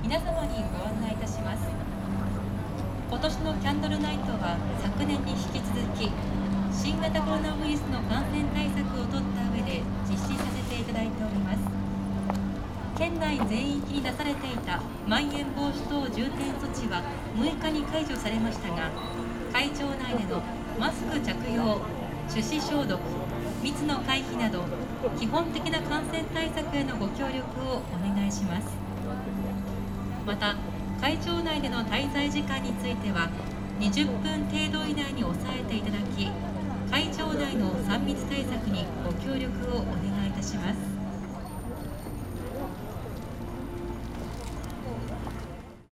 皆様にご案内いたします。今年のキャンドルナイトは昨年に引き続き新型コロナウイルスの感染対策を取った上で実施させていただいております。県内全域に出されていたまん延防止等重点措置は6日に解除されましたが、会場内でのマスク着用、手指消毒、密の回避など基本的な感染対策へのご協力をお願いします。また会場内での滞在時間については20分程度以内に抑えていただき、会場内の3密対策にご協力をお願いいたします。